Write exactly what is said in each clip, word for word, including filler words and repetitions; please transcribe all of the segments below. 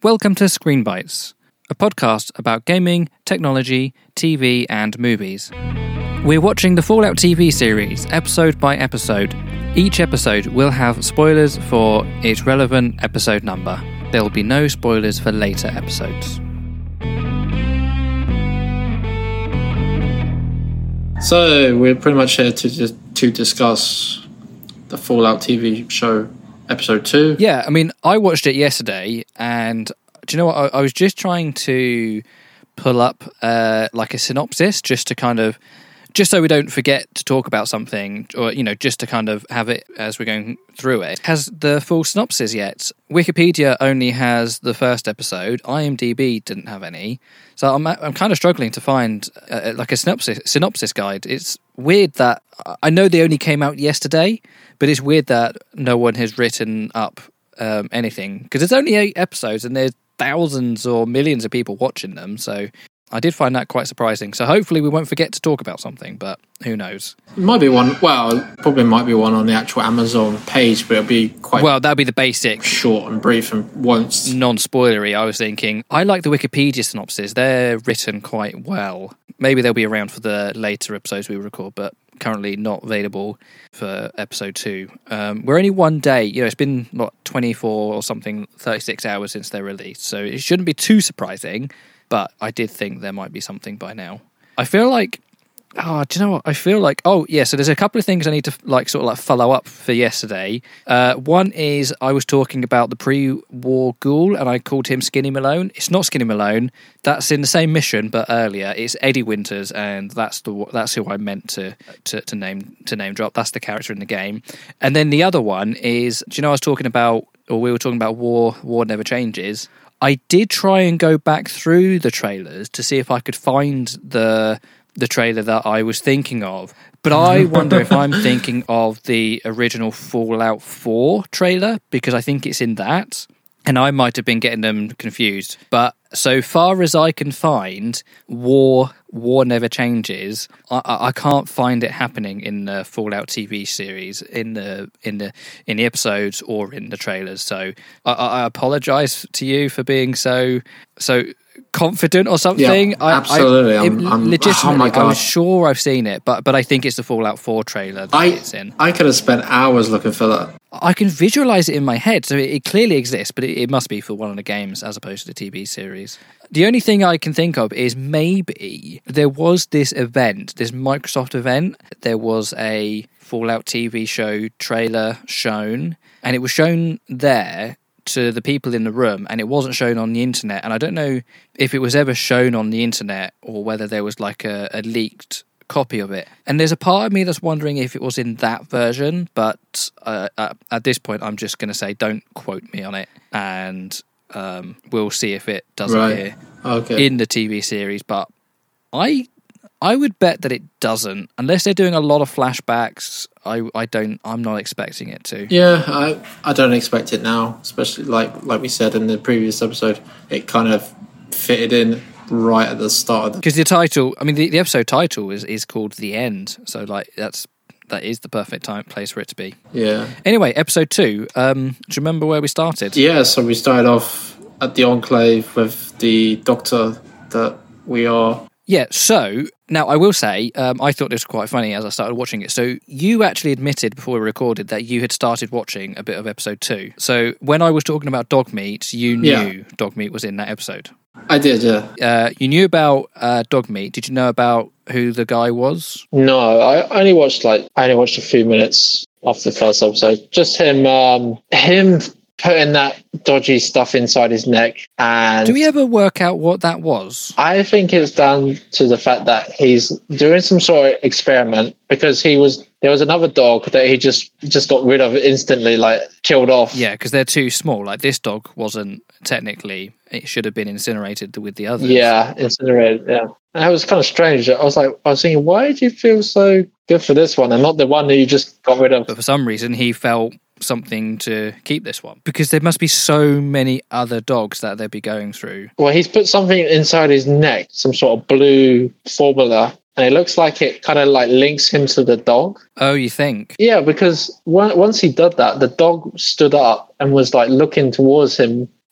Welcome to Screen Bites, a podcast about gaming, technology, T V and movies. We're watching the Fallout T V series, episode by episode. Each episode will have spoilers for its relevant episode number. There will be no spoilers for later episodes. So we're pretty much here to to discuss the Fallout T V show, episode two. Yeah, I mean, I watched it yesterday, and do you know what? I, I was just trying to pull up uh, like a synopsis, just to kind of, just so we don't forget to talk about something, or you know, just to kind of have it as we're going through it. Has the full synopsis yet? Wikipedia only has the first episode. IMDb didn't have any, so I'm I'm kind of struggling to find uh, like a synopsis synopsis guide. It's weird that I know they only came out yesterday, but it's weird that no one has written up um, anything, because it's only eight episodes and there's thousands or millions of people watching them. So I did find that quite surprising. So hopefully we won't forget to talk about something, but who knows? It might be one, well, probably might be one on the actual Amazon page, but it'll be quite well, that'll be the basic short and brief and won't non-spoilery. I was thinking, I like the Wikipedia synopsis. They're written quite well. Maybe they'll be around for the later episodes we record, but currently not available for episode two. Um, we're only one day, you know, it's been, what, twenty-four or something, thirty-six hours since they're released, so it shouldn't be too surprising, but I did think there might be something by now. I feel like, oh, do you know what? I feel like, oh, yeah, so there's a couple of things I need to, like, sort of, like, follow up for yesterday. Uh, one is I was talking about the pre-war ghoul, and I called him Skinny Malone. It's not Skinny Malone. That's in the same mission, but earlier. It's Eddie Winters, and that's the that's who I meant to, to, to name to name drop. That's the character in the game. And then the other one is, do you know I was talking about, or we were talking about War, War Never Changes? I did try and go back through the trailers to see if I could find the the trailer that I was thinking of. But I wonder if I'm thinking of the original Fallout four trailer, because I think it's in that. And I might have been getting them confused. But so far as I can find, War War Never Changes, I, I can't find it happening in the Fallout T V series, in the in the in the episodes or in the trailers. So I, I apologise to you for being so so confident or something. Yeah, absolutely. I, I, I'm, I'm, legitimately, oh my God. I was sure I've seen it, but but I think it's the Fallout four trailer that I, it's in. I could have spent hours looking for that. I can visualize it in my head, so it, it clearly exists, but it, it must be for one of the games as opposed to the T V series. The only thing I can think of is maybe there was this event, this Microsoft event. There was a Fallout T V show trailer shown, and it was shown there to the people in the room, and it wasn't shown on the internet. And I don't know if it was ever shown on the internet or whether there was like a, a leaked copy of it. And there's a part of me that's wondering if it was in that version, but uh, at, at this point I'm just going to say don't quote me on it, and um, we'll see if it does right. appear okay. in the T V series. But I I would bet that it doesn't, unless they're doing a lot of flashbacks. I, I don't I'm not expecting it to. Yeah, I I don't expect it now, especially like like we said in the previous episode. It kind of fitted in right at the start of the... Because the title, I mean, the, the episode title is, is called The End, so like that's that is the perfect time place for it to be. Yeah. Anyway, episode two. Um, do you remember where we started? Yeah, so we started off at the Enclave with the doctor that we are. Yeah, so now I will say, um, I thought this was quite funny as I started watching it. So you actually admitted before we recorded that you had started watching a bit of episode two. So when I was talking about Dogmeat, you knew yeah. Dogmeat was in that episode. I did, yeah. Uh, you knew about uh, Dogmeat. Did you know about who the guy was? No, I only watched like I only watched a few minutes of the first episode. Just him, um, him putting that dodgy stuff inside his neck. And do we ever work out what that was? I think it's down to the fact that he's doing some sort of experiment, because he was there was another dog that he just just got rid of instantly, like killed off. Yeah, because they're too small. Like this dog wasn't technically. It should have been incinerated with the others. Yeah, incinerated. Yeah, and that was kind of strange. I was like, I was thinking, why did you feel so good for this one and not the one that you just got rid of? But for some reason, he felt something to keep this one, because there must be so many other dogs that they'd be going through. Well, he's put something inside his neck, some sort of blue formula, and it looks like it kind of like links him to the dog. Oh, you think? Yeah, because once he did that, the dog stood up and was like looking towards him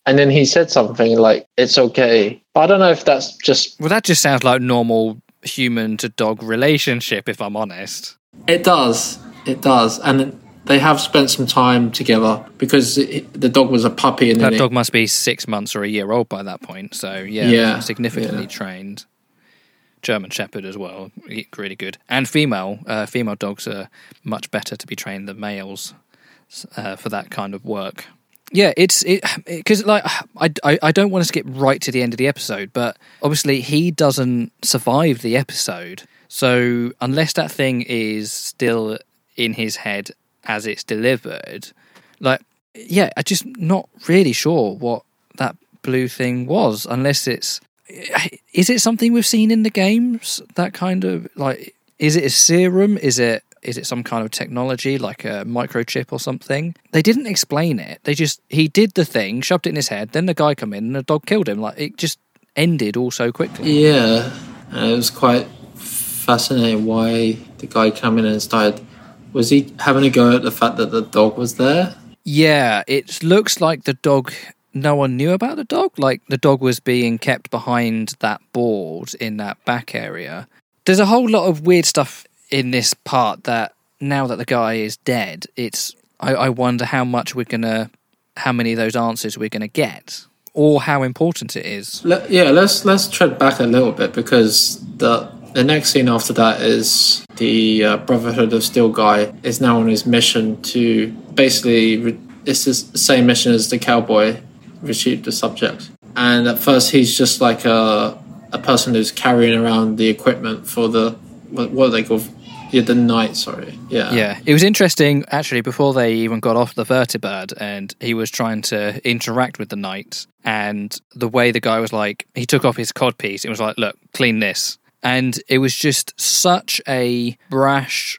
and then he said something like, "It's okay." But I don't know if that's just. Well, that just sounds like normal human to dog relationship, if I'm honest. It does. It does. And they have spent some time together because it, the dog was a puppy. And that then dog it, must be six months or a year old by that point. So, yeah, Yeah, significantly yeah. trained. German Shepherd as well, really good. And female. Uh, female dogs are much better to be trained than males uh, for that kind of work. Yeah, it's it because like I, I I don't want to skip right to the end of the episode, but obviously he doesn't survive the episode. So unless that thing is still in his head as it's delivered, like yeah, I'm just not really sure what that blue thing was. Unless it's is it something we've seen in the games? That kind of like is it a serum? Is it Is it some kind of technology, like a microchip or something? They didn't explain it. They just, he did the thing, shoved it in his head, then the guy come in and the dog killed him. Like, it just ended all so quickly. Yeah, and it was quite fascinating why the guy came in and started. Was he having a go at the fact that the dog was there? Yeah, it looks like the dog, no one knew about the dog. Like, the dog was being kept behind that board in that back area. There's a whole lot of weird stuff in this part that now that the guy is dead, it's I, I wonder how much we're gonna, how many of those answers we're gonna get, or how important it is. Let, yeah, let's let's tread back a little bit because the the next scene after that is the uh, Brotherhood of Steel guy is now on his mission to basically re- it's the same mission as the cowboy, retrieve the subject. And at first he's just like a a person who's carrying around the equipment for the what, what are they called? Yeah, the knight, sorry. Yeah. Yeah. It was interesting, actually, before they even got off the vertibird and he was trying to interact with the knight, and the way the guy was like, he took off his codpiece, it was like, look, clean this. And it was just such a brash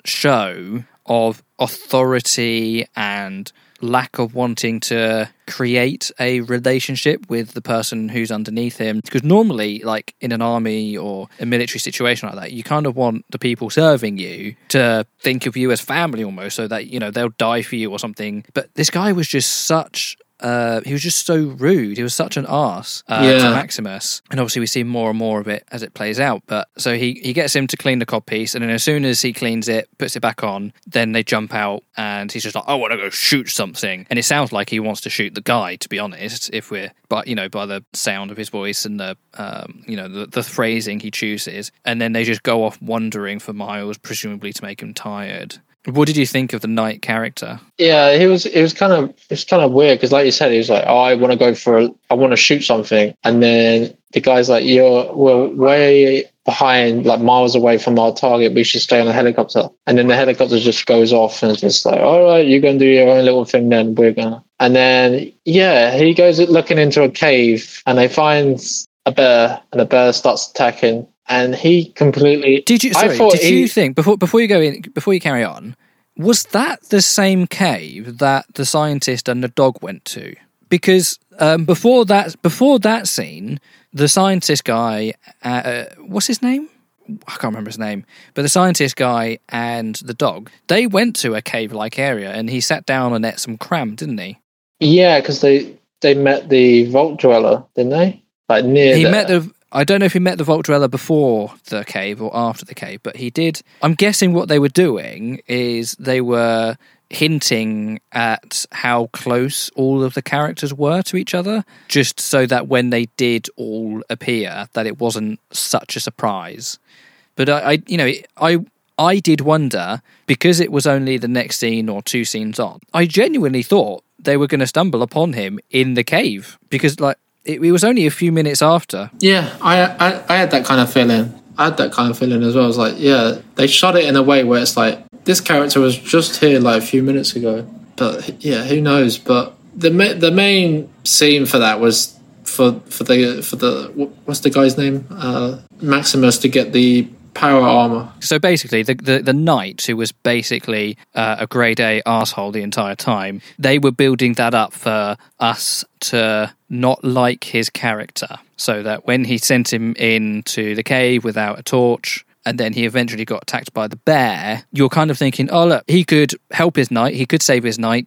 show of authority and lack of wanting to create a relationship with the person who's underneath him, because normally, like in an army or a military situation like that, you kind of want the people serving you to think of you as family almost, so that, you know, they'll die for you or something. But this guy was just such Uh, he was just so rude. He was such an arse uh, yeah. to Maximus. And obviously we see more and more of it as it plays out. But so he, he gets him to clean the codpiece, and then as soon as he cleans it, puts it back on, then they jump out and he's just like, I want to go shoot something. And it sounds like he wants to shoot the guy, to be honest, if we're, but you know, by the sound of his voice and the, um, you know, the, the phrasing he chooses. And then they just go off wandering for miles, presumably to make him tired. What did you think of the knight character? Yeah, he was. It was kind of. It was kind of weird because, like you said, he was like, "Oh, I want to go for. A, I want to shoot something," and then the guy's like, "You're we're way behind, like miles away from our target. We should stay on the helicopter." And then the helicopter just goes off, and it's just like, "All right, you're gonna do your own little thing. Then we're gonna." And then yeah, he goes looking into a cave, and they find a bear, and the bear starts attacking. And he completely. Did you? Sorry, I thought did he, you think before before you go in before you carry on? Was that the same cave that the scientist and the dog went to? Because um, before that, before that scene, the scientist guy, uh, what's his name? I can't remember his name. But the scientist guy and the dog, they went to a cave-like area, and he sat down and ate some cram, didn't he? Yeah, because they they met the Vault Dweller, didn't they? Like near. He there. met the. I don't know if he met the Vault Dweller before the cave or after the cave, but he did. I'm guessing what they were doing is they were hinting at how close all of the characters were to each other, just so that when they did all appear, that it wasn't such a surprise. But I, I you know, I I did wonder, because it was only the next scene or two scenes on, I genuinely thought they were going to stumble upon him in the cave, because like. It, it was only a few minutes after. Yeah, I, I I had that kind of feeling. I had that kind of feeling as well. I was like, yeah, they shot it in a way where it's like, this character was just here like a few minutes ago. But yeah, who knows? But the the main scene for that was for for the for the what's the guy's name? Uh, Maximus, to get the power armor. So basically, the, the, the knight, who was basically uh, a grade A arsehole the entire time, they were building that up for us to not like his character, so that when he sent him into the cave without a torch, and then he eventually got attacked by the bear, you're kind of thinking, oh look, he could help his knight, he could save his knight,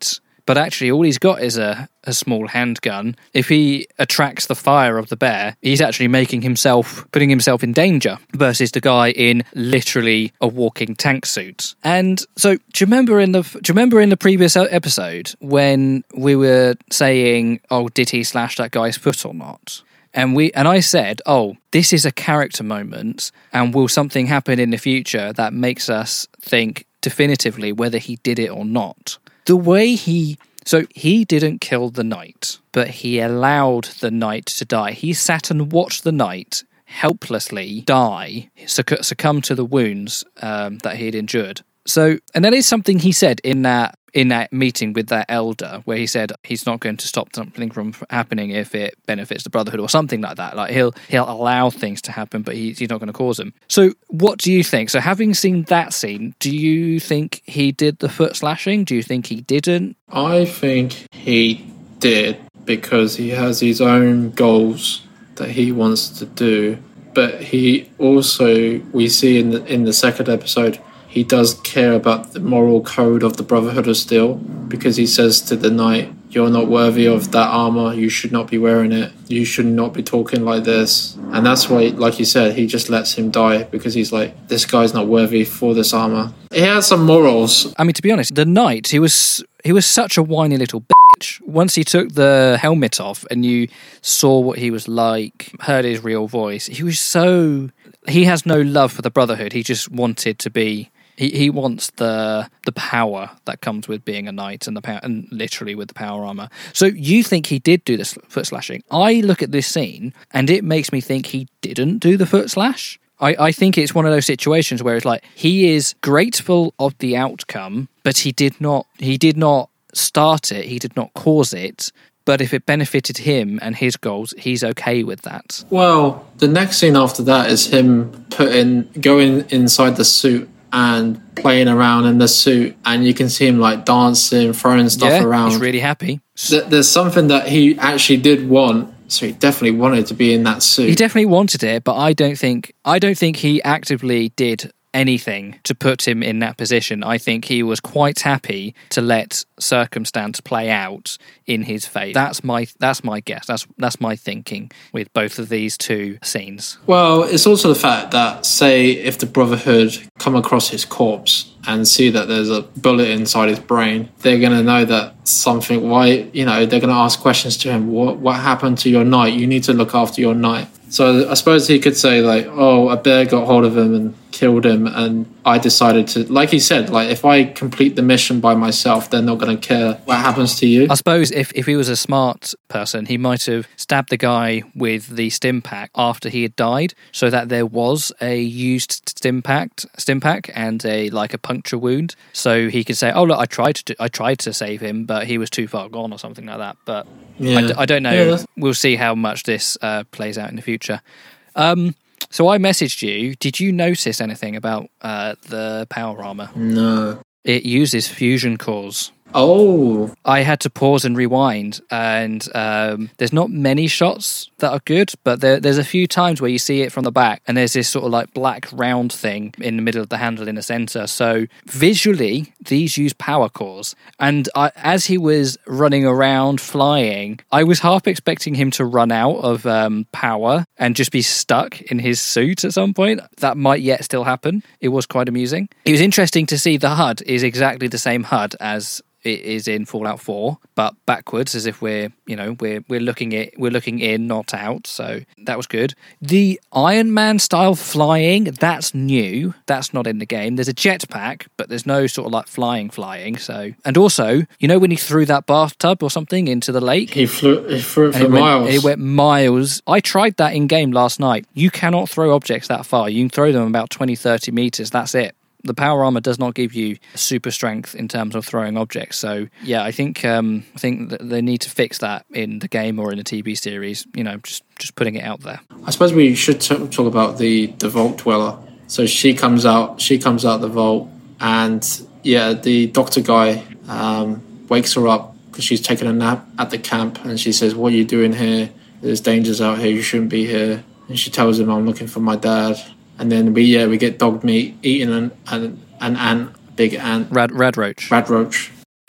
but actually all he's got is a, a small handgun. If he attracts the fire of the bear, he's actually making himself, putting himself in danger versus the guy in literally a walking tank suit. And so, do you remember in the do you remember in the previous episode when we were saying, "Oh, did he slash that guy's foot or not?" And we and I said, "Oh, this is a character moment, and will something happen in the future that makes us think definitively whether he did it or not?" The way he so he didn't kill the knight, but he allowed the knight to die. He sat and watched the knight helplessly die, succ- succumb to the wounds um, that he had endured. So, and that is something he said in that in that meeting with that elder, where he said he's not going to stop something from happening if it benefits the Brotherhood or something like that. Like he'll he'll allow things to happen, but he, he's not going to cause them. So, what do you think? So, having seen that scene, do you think he did the foot slashing? Do you think he didn't? I think he did because he has his own goals that he wants to do, but he also, we see in the in the second episode, he does care about the moral code of the Brotherhood of Steel, because he says to the knight, "You're not worthy of that armor, you should not be wearing it, you should not be talking like this." And that's why, like you said, he just lets him die, because he's like, this guy's not worthy for this armor. He has some morals. I mean, to be honest, the knight, he was he was such a whiny little bitch. Once he took the helmet off and you saw what he was like, heard his real voice, he was so... He has no love for the Brotherhood. He just wanted to be... He he wants the the power that comes with being a knight and the power, and literally with the power armor. So you think he did do the foot slashing? I look at this scene and it makes me think he didn't do the foot slash. I, I think it's one of those situations where it's like he is grateful of the outcome, but he did not he did not start it. He did not cause it. But if it benefited him and his goals, he's okay with that. Well, the next scene after that is him putting going inside the suit and playing around in the suit, and you can see him like dancing, throwing stuff yeah, around. He's really happy. There's something that he actually did want, so he definitely wanted to be in that suit. He definitely wanted it, but I don't think I don't think he actively did anything to put him in that position. I think he was quite happy to let circumstance play out in his favour. That's my that's my guess. That's that's my thinking with both of these two scenes. Well, it's also the fact that, say, if the Brotherhood come across his corpse and see that there's a bullet inside his brain, they're going to know that something, why, you know, they're going to ask questions to him. What, what happened to your knight? You need to look after your knight. So I suppose he could say, like, oh, a bear got hold of him and killed him, and I decided to, like he said, like, if I complete the mission by myself, they're not going to care what happens to you. I suppose if, if he was a smart person, he might have stabbed the guy with the stim pack after he had died, so that there was a used stim pack, stim pack and a like a puncture wound, so he could say, oh, look, I tried to I tried to save him, but he was too far gone or something like that. But yeah. I, d- I don't know. Yeah, we'll see how much this uh, plays out in the future. Um, so I messaged you. Did you notice anything about uh, the power armor? No. It uses fusion cores. Oh. I had to pause and rewind, and um, there's not many shots that are good, but there, there's a few times where you see it from the back, and there's this sort of like black round thing in the middle of the handle in the center. So visually, these use power cores. And I, as he was running around flying, I was half expecting him to run out of um, power and just be stuck in his suit at some point. That might yet still happen. It was quite amusing. It was interesting to see the H U D is exactly the same H U D as it is in Fallout four, but backwards, as if we're, you know, we're we're looking it, we're looking in, not out. So that was good. The Iron Man style flying, that's new. That's not in the game. There's a jetpack, but there's no sort of like flying, flying. So, and also, you know, when he threw that bathtub or something into the lake, he flew, he threw it for it miles. Went, it went miles. I tried that in game last night. You cannot throw objects that far. You can throw them about twenty, thirty meters. That's it. The power armor does not give you super strength in terms of throwing objects. So yeah, I think um, I think that they need to fix that in the game or in the T V series. You know, just just putting it out there. I suppose we should t- talk about the the Vault Dweller. So she comes out, she comes out the vault, and yeah, the doctor guy um, wakes her up because she's taking a nap at the camp, and she says, "What are you doing here? There's dangers out here. You shouldn't be here." And she tells him, "I'm looking for my dad." And then we yeah we get dog meat eating an an, an ant, big ant, Rad Radroach. Radroach.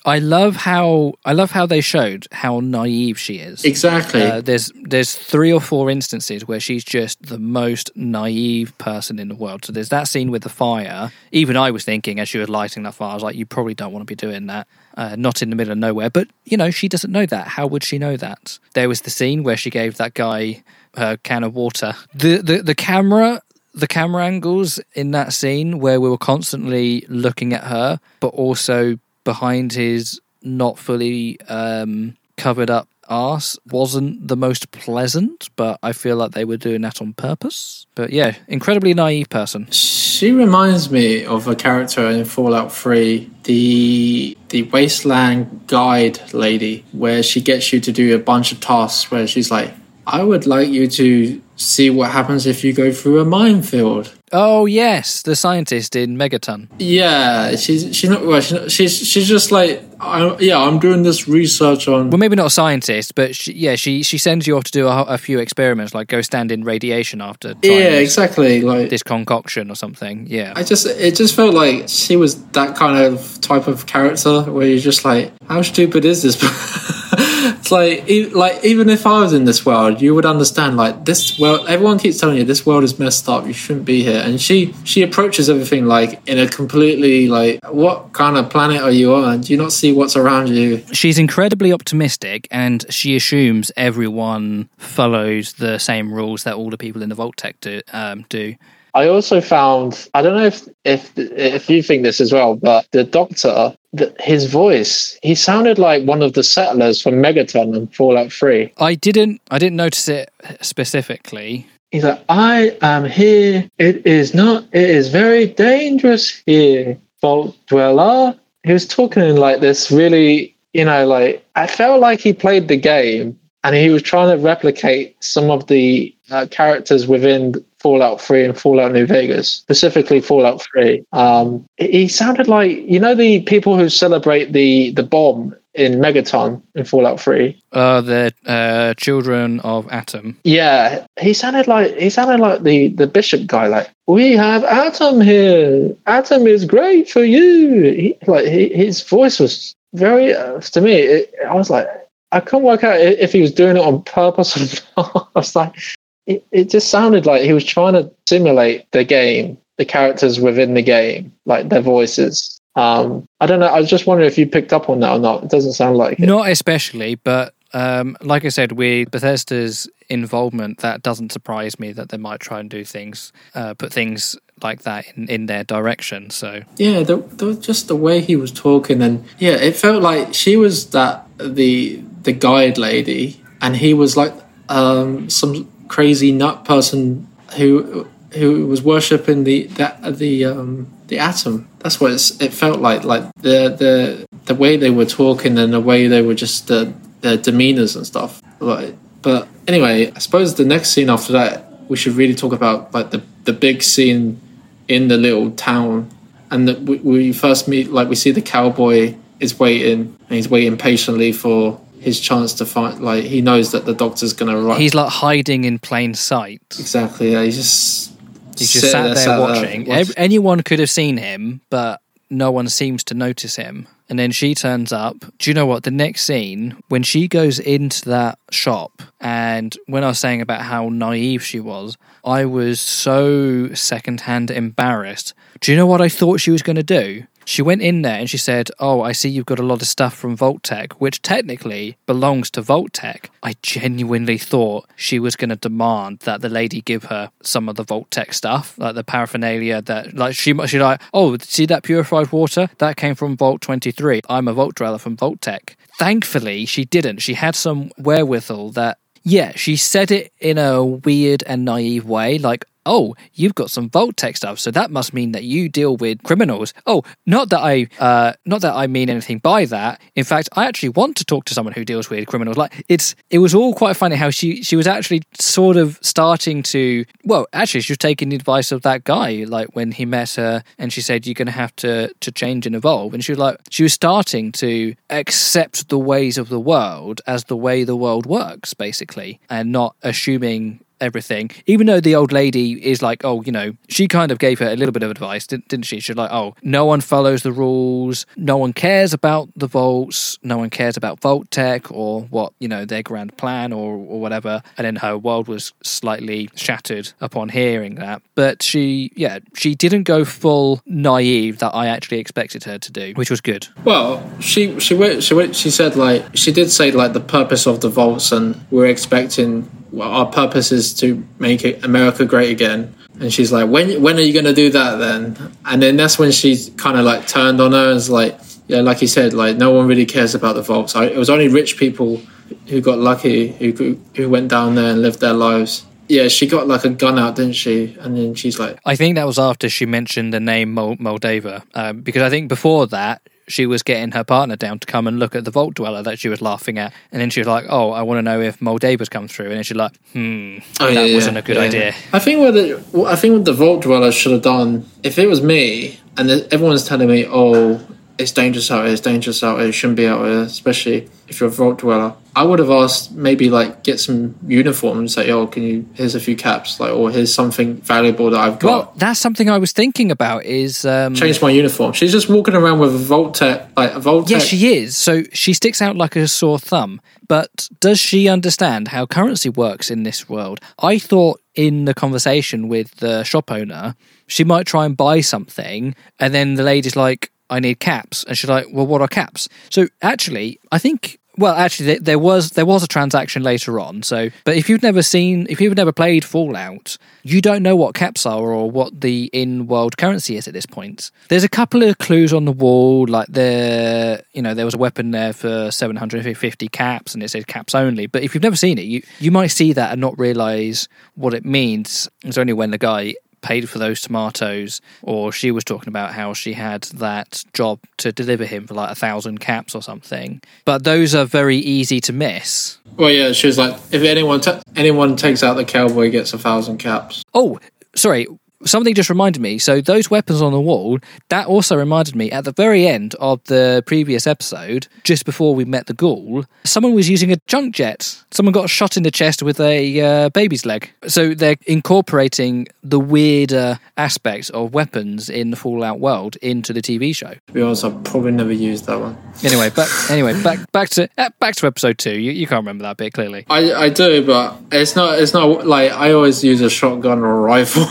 I love how I love how they showed how naive she is. Exactly. Uh, there's there's three or four instances where she's just the most naive person in the world. So there's that scene with the fire. Even I was thinking as she was lighting that fire, I was like, you probably don't want to be doing that. Uh, not in the middle of nowhere. But, you know, she doesn't know that. How would she know that? There was the scene where she gave that guy a can of water. The the, the camera... The camera angles in that scene where we were constantly looking at her, but also behind his not fully um, covered up arse wasn't the most pleasant, but I feel like they were doing that on purpose. But yeah, incredibly naive person. She reminds me of a character in Fallout three, the the Wasteland Guide lady, where she gets you to do a bunch of tasks where she's like, I would like you to see what happens if you go through a minefield. Oh yes, the scientist in Megaton. Yeah, she's she's not well. She's not, she's, she's just like, I, yeah, I'm doing this research on. Well, maybe not a scientist, but she, yeah, she she sends you off to do a, a few experiments, like go stand in radiation after. Trying Yeah, this, exactly. Like this concoction or something. Yeah, I just it just felt like she was that kind of type of character where you're just like, how stupid is this? It's like, e- like even if I was in this world, you would understand. Like this world, everyone keeps telling you this world is messed up. You shouldn't be here. And she she approaches everything like in a completely like, what kind of planet are you on? Do you not see what's around you? she's incredibly optimistic, and she assumes everyone follows the same rules that all the people in the Vault-Tec do. Um, do. I also found, I don't know if if if you think this as well, but the Doctor, the, his voice, he sounded like one of the settlers from Megaton and Fallout three. I didn't. I didn't notice it specifically. He's like, I am here. It is not, it is very dangerous here, Vault Dweller. He was talking in like this really, you know, like, I felt like he played the game and he was trying to replicate some of the uh, characters within Fallout three and Fallout New Vegas, specifically Fallout three. Um, he sounded like, you know, the people who celebrate the, the bomb in Megaton in Fallout three. Uh, the uh, children of Atom. Yeah, he sounded like he sounded like the, the bishop guy. Like, we have Atom here. Atom is great for you. He, like he, his voice was very uh, to me. It, I was like, I couldn't work out if he was doing it on purpose or not. I was like, it, it just sounded like he was trying to simulate the game, the characters within the game, like their voices. Um, I don't know. I was just wondering if you picked up on that or not. It doesn't sound like it. Not especially, but um, like I said, with Bethesda's involvement, that doesn't surprise me that they might try and do things, uh, put things like that in, in their direction. So Yeah, the, the, just the way he was talking, and yeah, it felt like she was that the the guide lady, and he was like um, some crazy nut person who who was worshipping the that the um, the atom. That's what it's, it felt like. Like the the the way they were talking and the way they were just the their demeanors and stuff. Like, but anyway, I suppose the next scene after that, we should really talk about like the the big scene in the little town, and that we, we first meet, like we see the cowboy is waiting, and he's waiting patiently for his chance to find, like he knows that the Doctor's gonna arrive. he's like hiding in plain sight. Exactly, yeah, he's just He's just sat there, there watching. There, watch. Anyone could have seen him, but no one seems to notice him. And then she turns up. Do you know what? The next scene, when she goes into that shop, and when I was saying about how naive she was, I was so secondhand embarrassed. Do you know what I thought she was going to do? She went in there and she said, oh, I see you've got a lot of stuff from Vault-Tec, which technically belongs to Vault-Tec. I genuinely thought she was going to demand that the lady give her some of the Vault-Tec stuff, like the paraphernalia that, like, she she like, oh, see that purified water? That came from Vault twenty-three. I'm a Vault Dweller from Vault-Tec. Thankfully, she didn't. She had some wherewithal that, yeah, she said it in a weird and naive way, like, oh, you've got some Vault-Tec stuff, so that must mean that you deal with criminals. Oh, not that I, uh, not that I mean anything by that. In fact, I actually want to talk to someone who deals with criminals. Like, it's, it was all quite funny how she, she was actually sort of starting to, well, actually, she was taking the advice of that guy, like when he met her, and she said, "You're going to have to to change and evolve." And she was like, she was starting to accept the ways of the world as the way the world works, basically, and not assuming everything, even though the old lady is like, oh, you know, she kind of gave her a little bit of advice, didn't, didn't she? She's like, oh, no one follows the rules, no one cares about the vaults, no one cares about Vault Tech or what, you know, their grand plan or, or whatever. And then her world was slightly shattered upon hearing that. But she, yeah, she didn't go full naive that I actually expected her to do, which was good. Well, she she went, she went, she said like she did say like the purpose of the vaults, and we're expecting well, our purpose is to make it America great again. And she's like, when when are you going to do that then? And then that's when she kind of like turned on her and was like, yeah, like you said, like no one really cares about the vaults. I, it was only rich people who got lucky, who who went down there and lived their lives. Yeah, she got like a gun out, didn't she? And then she's like... I think that was after she mentioned the name Mol- Moldava. Um, because I think before that, she was getting her partner down to come and look at the Vault Dweller that she was laughing at. And then she was like, oh, I want to know if Moldava's come through. And then she's like, hmm, oh, that yeah, wasn't yeah, a good yeah. idea. I think what the, I think what the Vault Dweller should have done, if it was me, and everyone's telling me, oh, it's dangerous out here, it's dangerous out here, you shouldn't be out here, especially if you're a Vault Dweller. I would have asked maybe like get some uniforms, say, oh, can you, here's a few caps, like, or here's something valuable that I've got. Well, that's something I was thinking about is... Um, change my uniform. She's just walking around with a Vault Tech, like a Vault Tech. Yeah, she is. So she sticks out like a sore thumb. But does she understand how currency works in this world? I thought in the conversation with the shop owner, she might try and buy something, and then the lady's like, I need caps. And she's like, well, what are caps? So actually, I think... Well, actually, there was there was a transaction later on. So, but if you've never seen, if you've never played Fallout, you don't know what caps are or what the in-world currency is at this point. There's a couple of clues on the wall, like there, you know, there was a weapon there for seven hundred fifty caps, and it said caps only. But if you've never seen it, you you might see that and not realize what it means. It's only when the guy paid for those tomatoes, or she was talking about how she had that job to deliver him for like a thousand caps or something. But those are very easy to miss. Well, yeah, she was like, if anyone ta- anyone takes out the cowboy gets a thousand caps. Oh, sorry. Something just reminded me. So those weapons on the wall, that also reminded me at the very end of the previous episode, just before we met the ghoul, someone was using a junk jet. Someone got shot in the chest with a uh, baby's leg. So they're incorporating the weirder aspects of weapons in the Fallout world into the T V show. To be honest, I've probably never used that one. Anyway, back anyway back back to uh, back to episode two. You, you can't remember that bit clearly. I I do, but it's not it's not like I always use a shotgun or a rifle.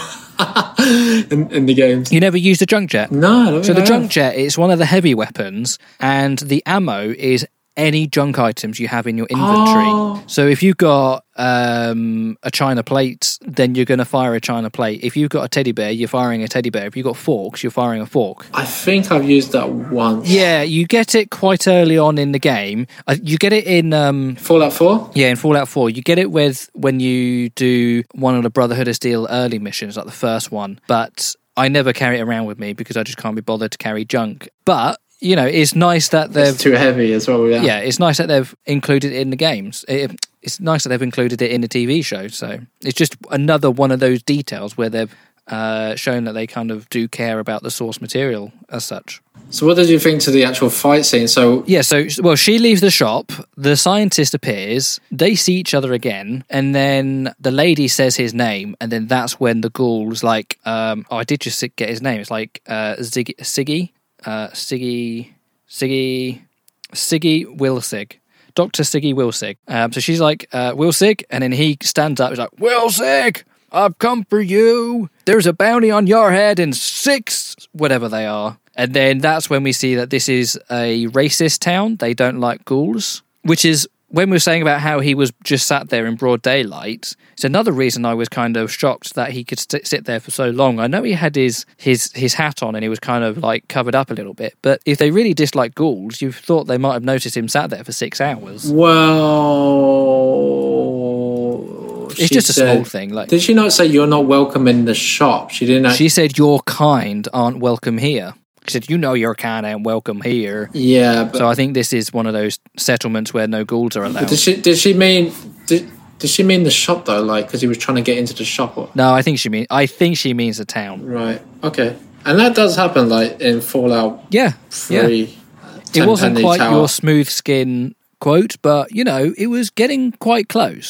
in, in the games. You never used a junk jet? No, I don't So the I junk have. jet is one of the heavy weapons, and the ammo is any junk items you have in your inventory. Oh. So if you've got um, a china plate, then you're going to fire a china plate. If you've got a teddy bear, you're firing a teddy bear. If you've got forks, you're firing a fork. I think I've used that once. Yeah, you get it quite early on in the game. Uh, you get it in... Um, Fallout four? Yeah, in Fallout four. You get it with when you do one of the Brotherhood of Steel early missions, like the first one. But I never carry it around with me because I just can't be bothered to carry junk. But... You know, it's nice that they've... It's too heavy as well, yeah. Yeah, it's nice that they've included it in the games. It, it's nice that they've included it in the T V show. So it's just another one of those details where they've uh, shown that they kind of do care about the source material as such. So what did you think to the actual fight scene? So Yeah, so, well, she leaves the shop, the scientist appears, they see each other again, and then the lady says his name, and then that's when the ghoul's like, um, oh, I did just get his name. It's like uh, Ziggy... Siggy? Uh, Siggy, Siggy, Siggy Wilsig, Doctor Siggy Wilsig. Um, so she's like, uh, Wilsig, and then he stands up, he's like, Wilsig, I've come for you. There's a bounty on your head and six, whatever they are. And then that's when we see that this is a racist town. They don't like ghouls, which is when we were saying about how he was just sat there in broad daylight. It's another reason I was kind of shocked that he could st- sit there for so long. I know he had his, his, his hat on and he was kind of like covered up a little bit, but if they really dislike ghouls, you thought they might have noticed him sat there for six hours. Well... It's she just a said, small thing. Like, did she not say you're not welcome in the shop? She didn't... She said your kind aren't welcome here. She said, you know your kind ain't welcome here. Yeah, but... So I think this is one of those settlements where no ghouls are allowed. Did she, did she mean... Did, did she mean the shop, though? Like, because he was trying to get into the shop? Or... No, I think she mean. I think she means the town. Right, okay. And that does happen, like, in Fallout Yeah, three. yeah. It wasn't Tenpenny quite Tower. your smooth skin quote, but, you know, it was getting quite close.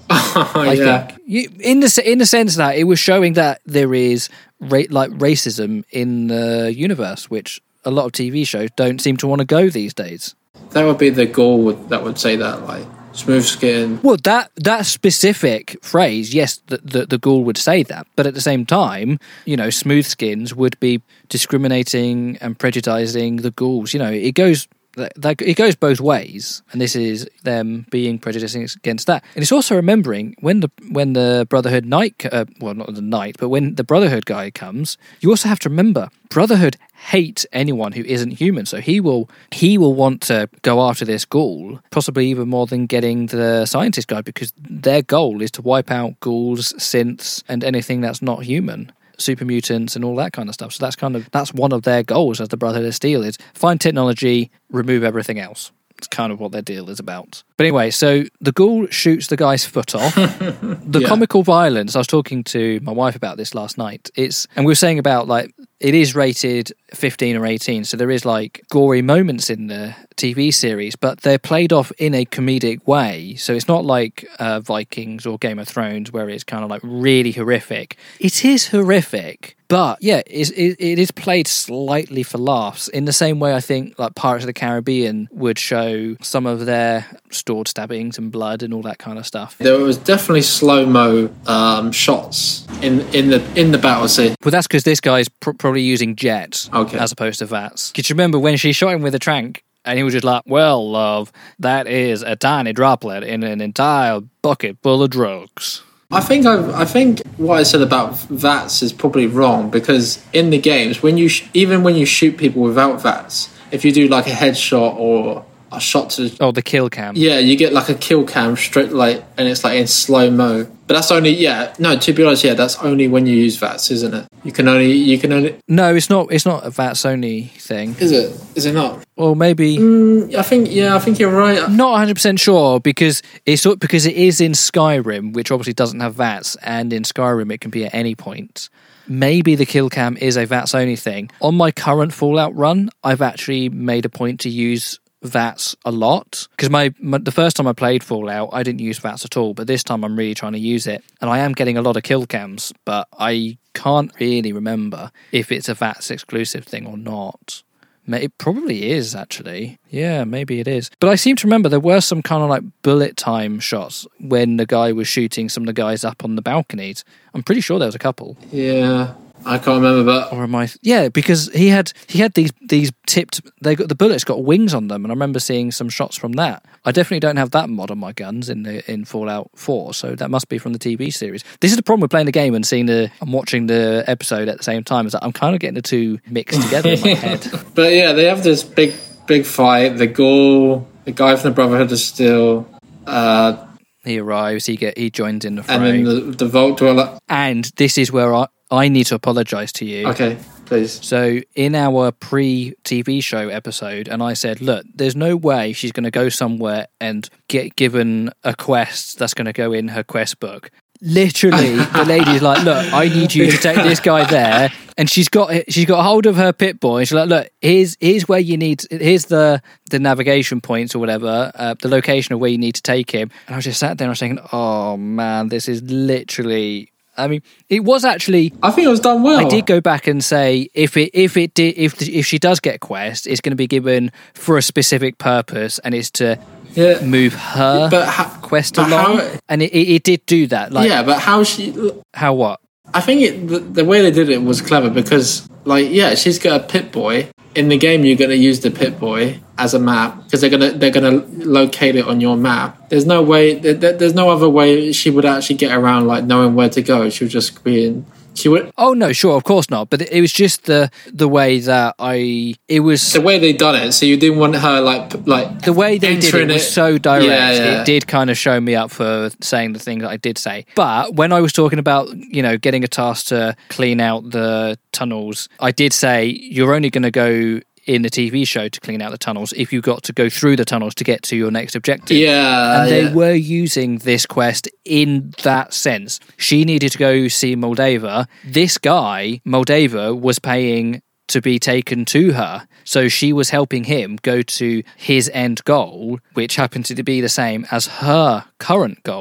Oh, I yeah. think you, in the in the sense that it was showing that there is ra- like racism in the universe, which a lot of T V shows don't seem to want to go these days. That would be the Gaul would, that would say that, like, smooth skin. Well, that that specific phrase, yes, the, the the Gaul would say that, but at the same time, you know, smooth skins would be discriminating and prejudicing the Gauls. You know, it goes. That, that, it goes both ways, and this is them being prejudicing against that. And it's also remembering when the when the Brotherhood Knight, uh, well, not the Knight, but when the Brotherhood guy comes, you also have to remember Brotherhood hate anyone who isn't human. So he will he will want to go after this Gaul, possibly even more than getting the scientist guy, because their goal is to wipe out Gauls, synths, and anything that's not human. Super mutants and all that kind of stuff. So that's kind of that's one of their goals as the Brotherhood of Steel is find technology, remove everything else. It's kind of what their deal is about. But anyway, so the Gaul shoots the guy's foot off. The Yeah. comical violence, I was talking to my wife about this last night. It's and we were saying about like it is rated fifteen or eighteen, so there is like gory moments in the T V series, but they're played off in a comedic way. So it's not like uh, Vikings or Game of Thrones where it's kind of like really horrific. It is horrific, but yeah, it, it, it is played slightly for laughs in the same way I think like Pirates of the Caribbean would show some of their sword stabbings and blood and all that kind of stuff. There was definitely slow-mo um, shots in, in the in the battle scene. Well, that's because this guy's pr- probably using jets Okay. as opposed to V A Ts. Could you remember when she shot him with a trank? And he was just like, well, love, that is a tiny droplet in an entire bucket full of drugs. I think I I think what I said about V A Ts is probably wrong, because in the games, when you sh- even when you shoot people without V A Ts, if you do like a headshot or a shot to Oh, the kill cam. yeah, you get like a kill cam straight like, and it's like in slow mo. But that's only yeah no to be honest yeah that's only when you use V A Ts, isn't it? You can only you can only No, it's not. It's not a V A Ts only thing. is it is it not? Or maybe Mm, I think yeah I think you're right. not one hundred percent sure because it's because it is in Skyrim, which obviously doesn't have V A Ts, and in Skyrim it can be at any point. Maybe the kill cam is a V A Ts only thing. On my current Fallout run, I've actually made a point to use V A Ts a lot because my, my the first time I played Fallout I didn't use V A Ts at all, but this time I'm really trying to use it, and I am getting a lot of kill cams, but I can't really remember if it's a V A Ts exclusive thing or not. It probably is, actually. Yeah, maybe it is. But I seem to remember there were some kind of like bullet time shots when the guy was shooting some of the guys up on the balconies. I'm pretty sure there was a couple. Yeah, I can't remember, but Or am I? Yeah, because he had he had these these tipped. They got the bullets got wings on them, and I remember seeing some shots from that. I definitely don't have that mod on my guns in the in Fallout four, so that must be from the T V series. This is the problem with playing the game and seeing the and watching the episode at the same time. Is that I'm kind of getting the two mixed together in my head. but yeah, they have this big big fight. The Gaul, the guy from the Brotherhood of Steel, uh, He arrives. He get he joins in the fray, and then the the Vault Dweller. and this is where I I need to apologise to you. Okay, please. So in our pre-T V show episode, and I said, look, there's no way she's going to go somewhere and get given a quest that's going to go in her quest book. Literally, the lady's like, look, I need you to take this guy there. And she's got she's got hold of her Pip-Boy. And she's like, look, here's here's where you need, here's the, the navigation points or whatever, uh, the location of where you need to take him. And I was just sat there and I was thinking, oh man, this is literally... I mean, it was actually... I think it was done well. I did go back and say if it if it did if if she does get a quest, it's going to be given for a specific purpose, and it's to yeah. move her But how, quest but along. how- and it, it, it did do that. Like yeah, but how she? how what? I think it, the, the way they did it was clever because, like, yeah, she's got a Pip-Boy. In the game, you're going to use the Pip-Boy as a map because they're gonna they're gonna locate it on your map. There's no way. There, there's no other way she would actually get around like knowing where to go. She would just be in. She would. Oh no, sure, of course not. But it was just the the way that I it was The way they done it, so you didn't want her like p- like the way they did it entering was so direct. Yeah, yeah. It did kind of show me up for saying the things that I did say. But when I was talking about, you know, getting a task to clean out the tunnels, I did say you're only going to go in the T V show to clean out the tunnels if you got to go through the tunnels to get to your next objective. Yeah, And they yeah. were using this quest in that sense. She needed to go see Moldava. This guy, Moldava, was paying to be taken to her. So she was helping him go to his end goal, which happened to be the same as her current goal.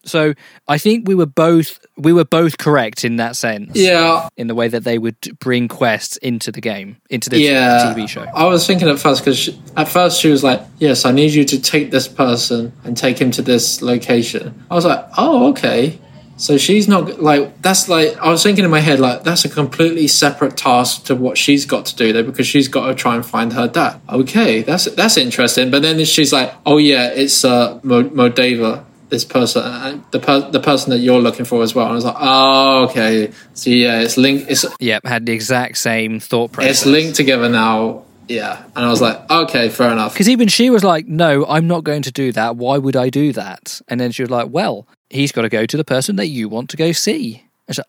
So I think we were both we were both correct in that sense. Yeah. In the way that they would bring quests into the game, into the yeah. T V show. I was thinking at first, because at first she was like, yes, I need you to take this person and take him to this location. I was like, oh, okay. So she's not, like, that's like, I was thinking in my head, like, that's a completely separate task to what she's got to do there, because she's got to try and find her dad. Okay, that's that's interesting. But then she's like, oh yeah, it's uh, Mo- Moldava, this person, uh, the per- the person that you're looking for as well. And I was like, oh, okay. So yeah, it's linked. It's, yep, had the exact same thought process. It's linked together now. Yeah. And I was like, okay, fair enough. Because even she was like, no, I'm not going to do that. Why would I do that? And then she was like, well, he's got to go to the person that you want to go see. I was like,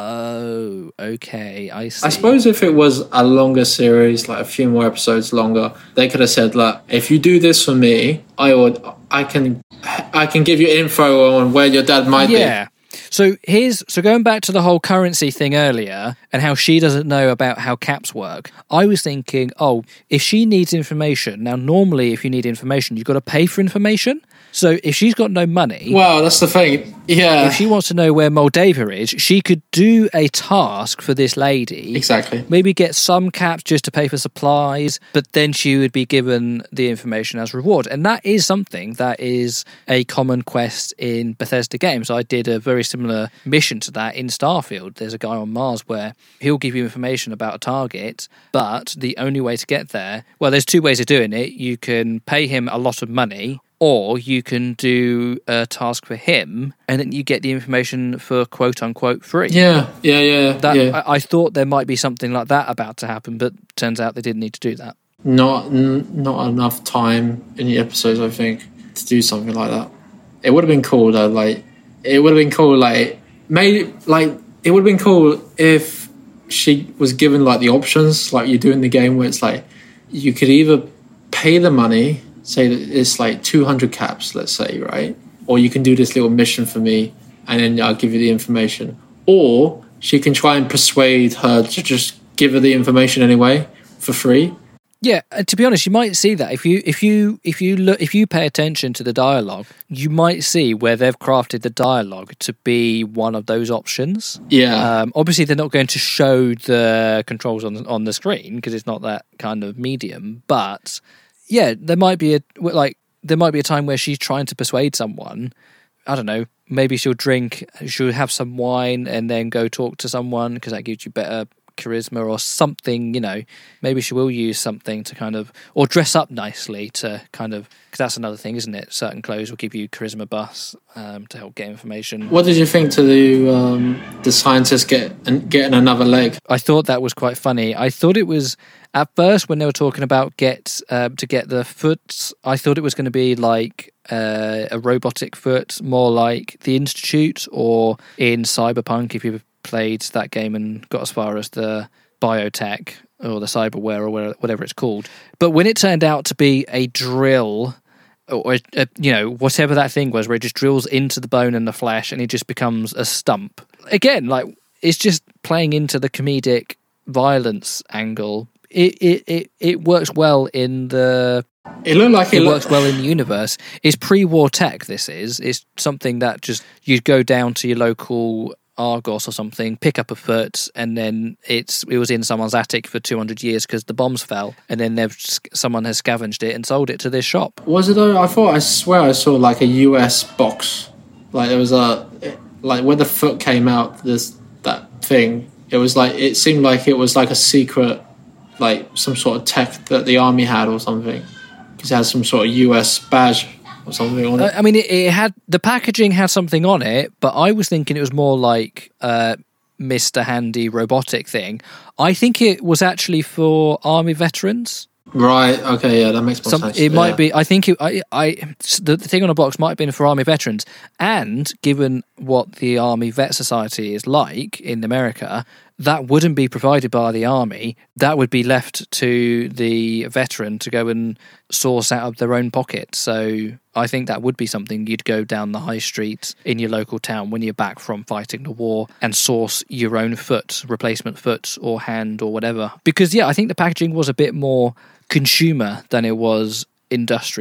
oh, okay, I see. I suppose if it was a longer series, like a few more episodes longer, they could have said, like, if you do this for me, I would, I can, I can give you info on where your dad might yeah. be. Yeah. So here's so going back to the whole currency thing earlier and how she doesn't know about how caps work. I was thinking, oh, if she needs information, now normally if you need information, you've got to pay for information. So if she's got no money, well, that's the thing. Yeah, if she wants to know where Moldava is, she could do a task for this lady. Exactly. Maybe get some caps just to pay for supplies, but then she would be given the information as reward. And that is something that is a common quest in Bethesda games. I did a very similar mission to that in Starfield. There's a guy on Mars where he'll give you information about a target, but the only way to get there, well, there's two ways of doing it. You can pay him a lot of money, or you can do a task for him, and then you get the information for quote unquote free. Yeah, yeah, yeah. That, yeah. I, I thought there might be something like that about to happen, but turns out they didn't need to do that. Not, n- not enough time in the episodes, I think, to do something like that. It would have been cool though. Like, it would have been cool. Like, maybe, like, it would have been cool if she was given like the options, like you do in the game, where it's like you could either pay the money. Say that it's like two hundred caps, let's say, right? Or you can do this little mission for me and then I'll give you the information. Or she can try and persuade her to just give her the information anyway for free. Yeah, to be honest, you might see that if you if you if you look if you pay attention to the dialogue, you might see where they've crafted the dialogue to be one of those options. Yeah. Um, obviously, they're not going to show the controls on the, on the screen because it's not that kind of medium, but yeah, there might be a like there might be a time where she's trying to persuade someone. I don't know. Maybe she'll drink, she'll have some wine, and then go talk to someone because that gives you better charisma or something. You know, maybe she will use something to kind of, or dress up nicely to kind of, because that's another thing, isn't it? Certain clothes will give you charisma buffs um, to help get information. What did you think to the um, the scientist get getting another leg? I thought that was quite funny. I thought it was. At first, when they were talking about get uh, to get the foot, I thought it was going to be like uh, a robotic foot, more like the Institute, or in Cyberpunk, if you've played that game and got as far as the biotech or the cyberware or whatever it's called. But when it turned out to be a drill, or a, you know, whatever that thing was, where it just drills into the bone and the flesh, and it just becomes a stump. Again, like it's just playing into the comedic violence angle. It, it it it works well in the. It looked like it, it works looked... well in the universe. It's pre-war tech. This is. It's something that just you'd go down to your local Argos or something, pick up a foot, and then it's it was in someone's attic for two hundred years because the bombs fell, and then they've someone has scavenged it and sold it to this shop. Was it though? I thought I swear I saw like a U S box, like there was a like where the foot came out. This that thing. It was like it seemed like it was like a secret. Like some sort of tech that the army had or something, because it had some sort of U S badge or something on it. I mean, it, it had the packaging had something on it, but I was thinking it was more like uh, Mister Handy robotic thing. I think it was actually for army veterans. Right. Okay. Yeah, that makes more Some, sense. It yeah. might be. I think it, I. I the, the thing on the box might have been for army veterans, and given what the Army Vet Society is like in America, that wouldn't be provided by the army. That would be left to the veteran to go and source out of their own pocket. So I think that would be something you'd go down the high street in your local town when you're back from fighting the war and source your own foot, replacement foot or hand or whatever. Because, yeah, I think the packaging was a bit more consumer than it was industrial.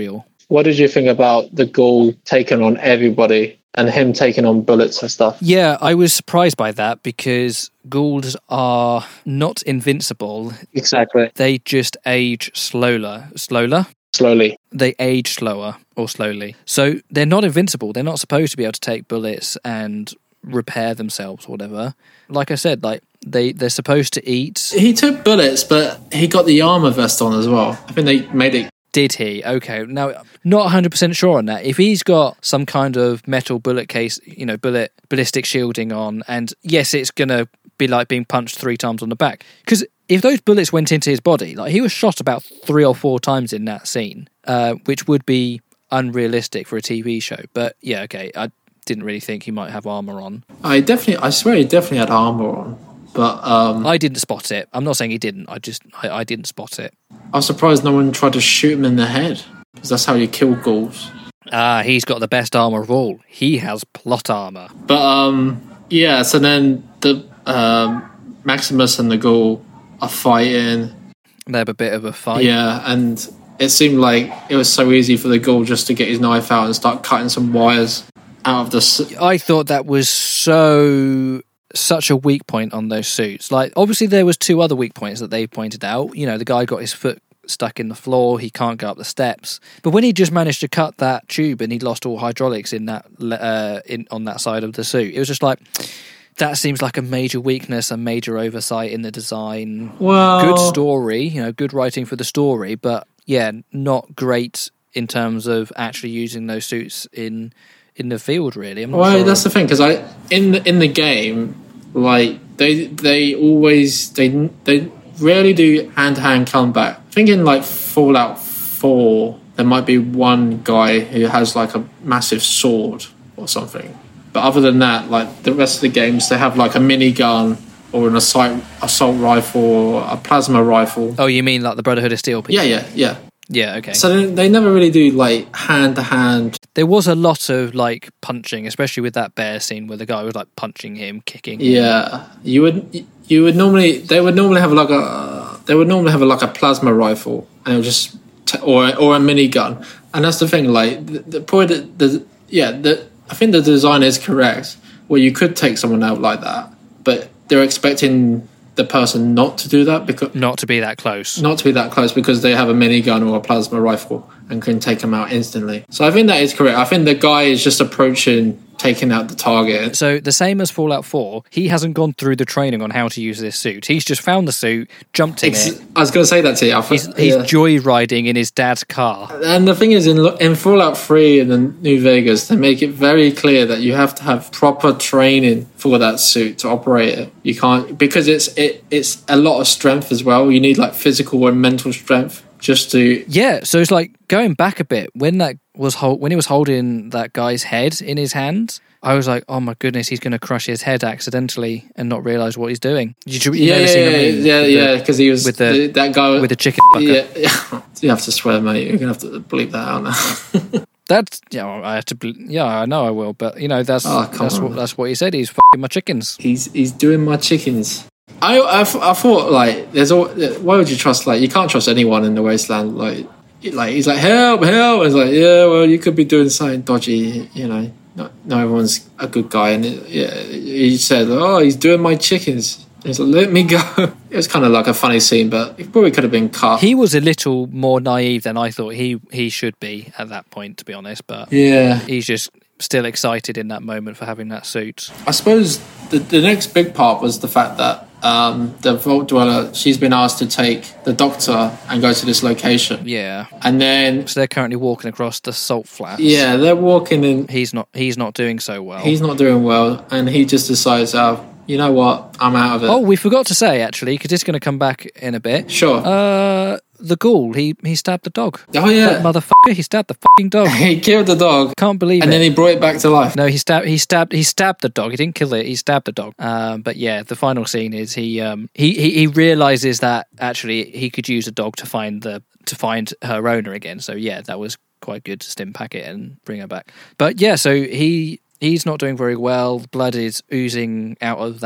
what did you think about the Ghoul taking on everybody and him taking on bullets and stuff? Yeah, I was surprised by that because ghouls are not invincible. Exactly. They just age slower. Slower? Slowly. They age slower or slowly. So they're not invincible. They're not supposed to be able to take bullets and repair themselves or whatever. Like I said, like they, they're supposed to eat. He took bullets, but he got the armor vest on as well. I think they made it. Did he? Okay. Now, not one hundred percent sure on that. If he's got some kind of metal bullet case, you know, bullet ballistic shielding on, and yes, it's going to be like being punched three times on the back. Because if those bullets went into his body, like he was shot about three or four times in that scene, uh, which would be unrealistic for a T V show. But yeah, okay, I didn't really think he might have armor on. I definitely, I swear he definitely had armor on. But um, I didn't spot it. I'm not saying he didn't. I just, I, I didn't spot it. I was surprised no one tried to shoot him in the head, because that's how you kill ghouls. Ah, he's got the best armor of all. He has plot armor. But um, yeah, so then the um, Maximus and the ghoul are fighting. They have a bit of a fight. Yeah, and it seemed like it was so easy for the ghoul just to get his knife out and start cutting some wires out of the... S- I thought that was so... such a weak point on those suits. Like, obviously there was two other weak points that they pointed out. You know, the guy got his foot stuck in the floor, he can't go up the steps. But when he just managed to cut that tube and he'd lost all hydraulics in that uh, in on that side of the suit, it was just like, that seems like a major weakness, a major oversight in the design. Well, good story, you know, good writing for the story, but yeah, not great in terms of actually using those suits in in the field, really. I'm not well, sure. that's the thing, because I in the, in the game, like they they always they they rarely do hand to hand combat. I think in like Fallout Four, there might be one guy who has like a massive sword or something. But other than that, like the rest of the games, they have like a minigun or an assault assault rifle or a plasma rifle. Oh, you mean like the Brotherhood of Steel people? Yeah, yeah, yeah. Yeah, okay. So they, they never really do like hand to hand. There was a lot of like punching, especially with that bear scene where the guy was like punching him, kicking him. Yeah, you would you would normally they would normally have like a they would normally have like a plasma rifle and it would just t- or or a minigun. And that's the thing. Like the, the point, the, the yeah, the I think the design is correct where you could take someone out like that, but they're expecting the person not to do that because not to be that close. Not to be that close because they have a minigun or a plasma rifle and can take them out instantly. So I think that is correct. I think the guy is just approaching, taking out the target. So the same as Fallout four, he hasn't gone through the training on how to use this suit. He's just found the suit, jumped in Ex- it. I was going to say that to you. I thought, He's, he's yeah. joyriding in his dad's car. And the thing is, in in Fallout three and then New Vegas, they make it very clear that you have to have proper training for that suit to operate it. You can't, because it's it it's a lot of strength as well. You need like physical and mental strength just to... Yeah, so it's like going back a bit, when that was hold, when he was holding that guy's head in his hand, I was like, oh my goodness, he's going to crush his head accidentally and not realise what he's doing. Did you, you yeah, never yeah, seen yeah, him yeah, yeah, because he was with the, the, that guy with the chicken bucket. Yeah, yeah. You have to swear, mate. You're gonna have to bleep that out now. That's yeah, well, I have to. Ble- yeah, I know I will, but you know that's Oh, that's on, what man. that's what he said. He's f***ing my chickens. he's he's doing my chickens. I, I, I thought like there's all. Why would you trust like you can't trust anyone in the wasteland like like he's like help help. It's like yeah, well you could be doing something dodgy, you know. Not, not everyone's a good guy, and it, yeah, he said, "Oh, he's doing my chickens." He's like, "Let me go." It was kind of like a funny scene, but it probably could have been cut. He was a little more naive than I thought he he should be at that point, to be honest. But yeah, he's just still excited in that moment for having that suit. I suppose the the next big part was the fact that um, the Vault Dweller, she's been asked to take the Doctor and go to this location. Yeah, And then, so they're currently walking across the salt flats. yeah, they're walking in. he's not he's not doing so well. He's not doing well, and he just decides, oh, you know what, I'm out of it. Oh, we forgot to say actually, because it's going to come back in a bit. Sure. Uh, the ghoul, he he stabbed the dog. oh, yeah. That motherfucker, he stabbed the fucking dog. He killed the dog, Can't believe and it. then he brought it back to life. No, he stabbed. He stabbed. He stabbed the dog. He didn't kill it. He stabbed the dog. Um, but yeah, the final scene is he um, he, he he realizes that actually he could use a dog to find the to find her owner again. So yeah, that was quite good to stim pack it and bring her back. But yeah, so he he's not doing very well. Blood is oozing out of that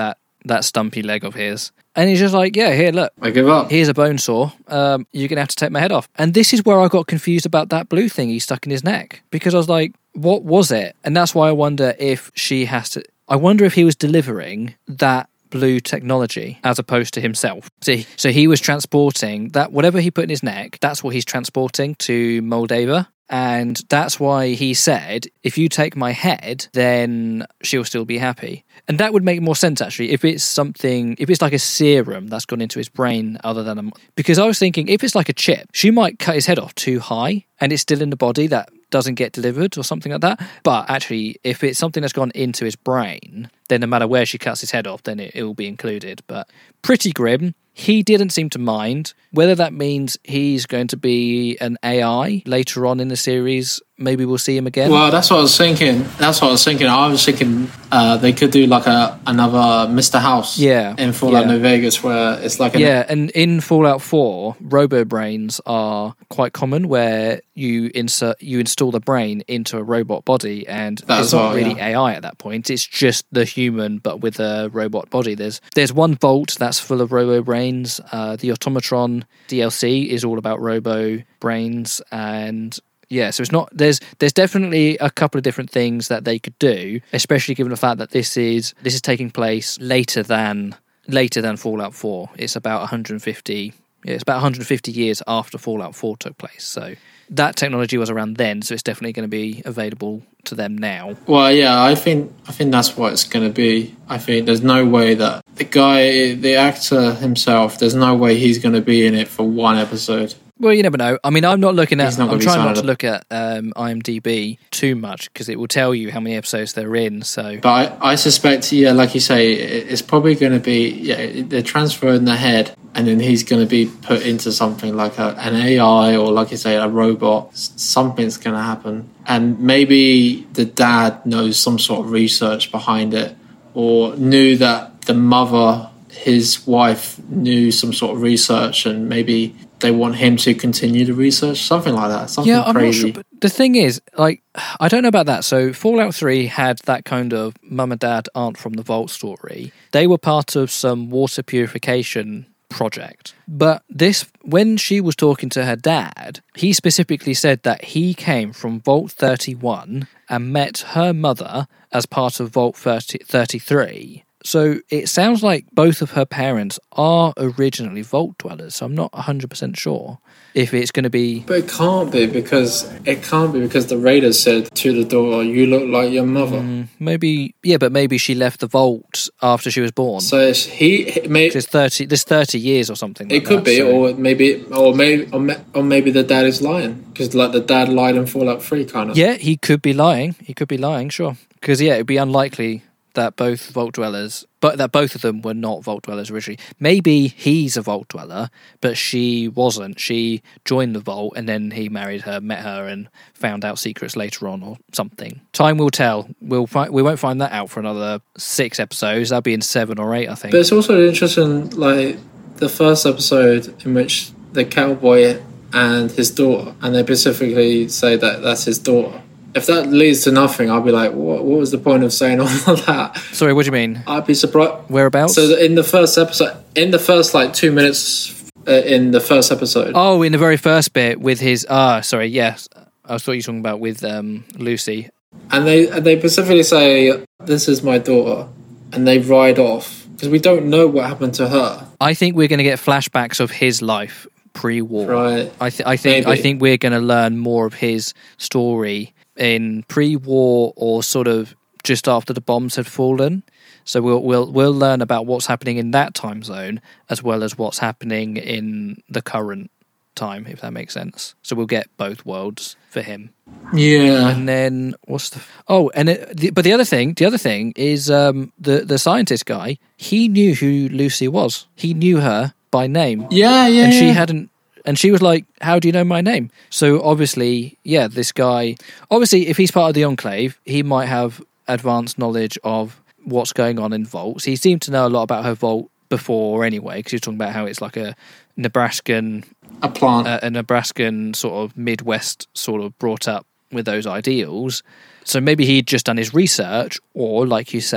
that stumpy leg of his. And he's just like, yeah, here, look. I give up. Here's a bone saw. Um, you're going to have to take my head off. And this is where I got confused about that blue thing he stuck in his neck. Because I was like, what was it? And that's why I wonder if she has to... I wonder if he was delivering that blue technology as opposed to himself. See, so he was transporting that, whatever he put in his neck, that's what he's transporting to Moldava. And that's why he said, if you take my head, then she'll still be happy. And that would make more sense, actually, if it's something, if it's like a serum that's gone into his brain other than a... Because I was thinking, if it's like a chip, she might cut his head off too high and it's still in the body that doesn't get delivered or something like that. But actually, if it's something that's gone into his brain, then no matter where she cuts his head off, then it, it will be included. But pretty grim. He didn't seem to mind. Whether that means he's going to be an A I later on in the series, maybe we'll see him again. Well, that's what I was thinking. That's what I was thinking. I was thinking uh, they could do like a another Mister House yeah, in Fallout yeah. New Vegas where it's like... An yeah, and in Fallout four, robo-brains are quite common where you insert, you install the brain into a robot body and That's it's not well, really yeah. A I at that point. It's just the human but with a robot body. There's there's one vault that's full of robo-brains. Uh, the Automatron D L C is all about robo brains, and yeah, so it's not there's there's definitely a couple of different things that they could do, especially given the fact that this is this is taking place later than later than Fallout four. It's about one hundred fifty yeah, it's about one hundred fifty years after Fallout four took place. So that technology was around then, so it's definitely going to be available to them now. Well, yeah, I think I think that's what it's going to be. I think there's no way that the guy, the actor himself, there's no way he's going to be in it for one episode. Well, you never know. I mean, I'm not looking at... He's not I'm gonna be trying not signed to up. look at um, IMDb too much because it will tell you how many episodes they're in, so... But I, I suspect, yeah, like you say, it, it's probably going to be, yeah, they're transferring the head and then he's going to be put into something like a, an A I or, like you say, a robot. S- Something's going to happen. And maybe the dad knows some sort of research behind it or knew that the mother, his wife, knew some sort of research and maybe... they want him to continue the research, something like that, something yeah, I'm crazy. not sure, but the thing is, like, I don't know about that. So Fallout three had that kind of mum and dad aren't from the vault story. They were part of some water purification project. But this, when she was talking to her dad, he specifically said that he came from Vault thirty-one and met her mother as part of Vault thirty, thirty-three. So it sounds like both of her parents are originally Vault dwellers, so I'm not one hundred percent sure if it's going to be... But it can't be because it can't be because the Raiders said to the daughter, "You look like your mother." Mm, maybe, yeah, but maybe she left the Vault after she was born. So it's, he, he may, There's thirty, there's thirty years or something. Like it could that, be, so- or maybe, or maybe, or, ma- or maybe the dad is lying because like the dad lied in Fallout three, kind of. Yeah, he could be lying. He could be lying, sure. Because yeah, it'd be unlikely that both Vault dwellers, but that both of them were not Vault dwellers originally. Maybe he's a Vault dweller, but she wasn't. She joined the Vault, and then he married her, met her, and found out secrets later on, or something. Time will tell. We'll fi- we won't find that out for another six episodes. That'll be in seven or eight, I think. But it's also interesting, like the first episode in which the cowboy and his daughter, and they specifically say that that's his daughter. If that leads to nothing, I'll be like, what, what was the point of saying all of that? Sorry, what do you mean? I'd be surprised. Whereabouts? So in the first episode, in the first like two minutes uh, in the first episode. Oh, in the very first bit with his... Ah, sorry, yes. I thought you were talking about with um, Lucy. And they and they specifically say, "This is my daughter," and they ride off because we don't know what happened to her. I think we're going to get flashbacks of his life pre-war. Right. I, th- I think Maybe. I think we're going to learn more of his story in pre-war or sort of just after the bombs had fallen. So we'll we'll we'll learn about what's happening in that time zone as well as what's happening in the current time, if that makes sense. So we'll get both worlds for him. Yeah. And then what's the oh and it, the, but the other thing the other thing is um the the scientist guy, he knew who Lucy was. He knew her by name. Yeah, yeah. And she yeah. hadn't and she was like, how do you know my name? So obviously, yeah, this guy obviously if he's part of the Enclave, he might have advanced knowledge of what's going on in vaults. He seemed to know a lot about her vault before anyway, because he was talking about how it's like a Nebraskan a plant. a, a Nebraskan sort of Midwest sort of brought up with those ideals. So maybe he'd just done his research, or like you say,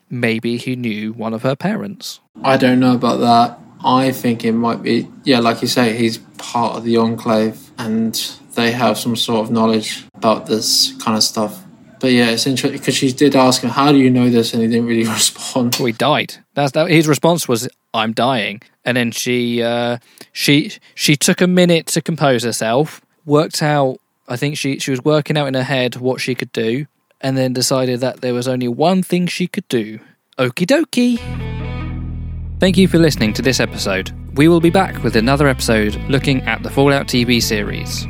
maybe he knew one of her parents. I don't know about that. I think it might be, yeah, like you say, he's part of the Enclave and they have some sort of knowledge about this kind of stuff. But yeah, it's interesting because she did ask him, how do you know this? And he didn't really respond. Well, he died. That's that. His response was, I'm dying. And then she, uh, she, she took a minute to compose herself, worked out, I think she, she was working out in her head what she could do, and then decided that there was only one thing she could do. Okie dokie. Thank you for listening to this episode. We will be back with another episode looking at the Fallout T V series.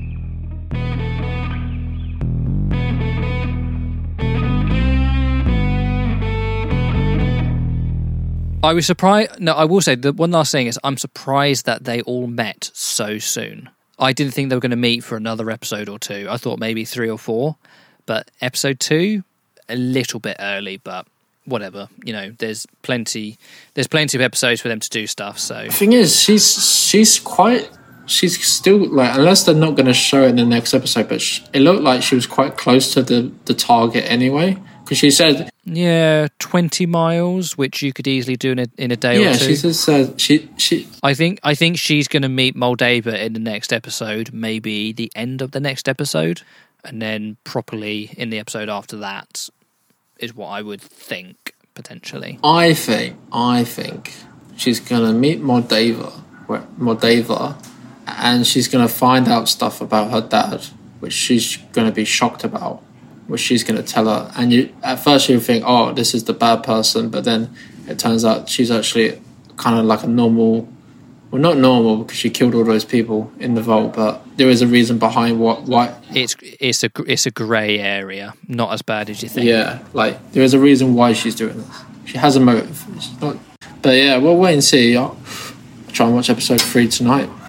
I was surprised. No, I will say the one last thing is I'm surprised that they all met so soon. I didn't think they were going to meet for another episode or two. I thought maybe three or four, but episode two, a little bit early, but whatever. You know, there's plenty. There's plenty of episodes for them to do stuff. So The thing is, she's she's quite. She's still like, unless they're not going to show it in the next episode, but she, it looked like she was quite close to the the target anyway. Because she said, yeah, twenty miles, which you could easily do in a in a day yeah, or two. she just said she she. I think I think she's going to meet Moldava in the next episode, maybe the end of the next episode, and then properly in the episode after that is what I would think potentially. I think I think she's going to meet Moldava, Moldava, and she's going to find out stuff about her dad, which she's going to be shocked about. Which she's going to tell her, and you at first you think, oh, this is the bad person, but then it turns out she's actually kind of like a normal, well, not normal because she killed all those people in the vault, but there is a reason behind what why. It's it's a it's a grey area, not as bad as you think. Yeah, like there is a reason why she's doing this. She has a motive. It's not, but yeah, we'll wait and see. I'll try and watch episode three tonight.